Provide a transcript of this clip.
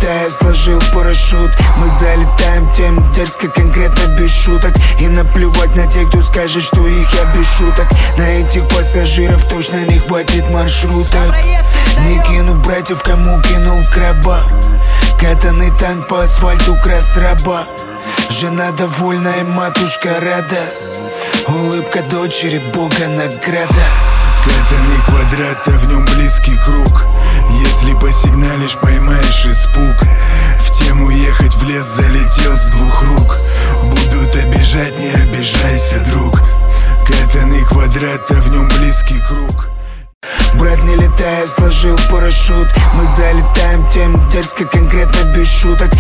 летая, сложил парашют. Мы залетаем тем дерзко, конкретно без шуток. И наплевать на тех, кто скажет, что их я без шуток. На этих пассажиров точно не хватит маршруток. Не кину братьев, кому кинул краба. Катанный танк по асфальту, крас раба. Жена довольная, матушка рада. Улыбка дочери, Бога награда. Катанный квадрат, а в нем близкий круг. Если посигналишь, поймаешь испуг. В тему ехать в лес залетел с двух рук. Будут обижать, не обижайся, друг. Катанный квадрат, а в нем близкий круг. Брат, не летая, сложил парашют. Мы залетаем тем дерзко, конкретно без шуток.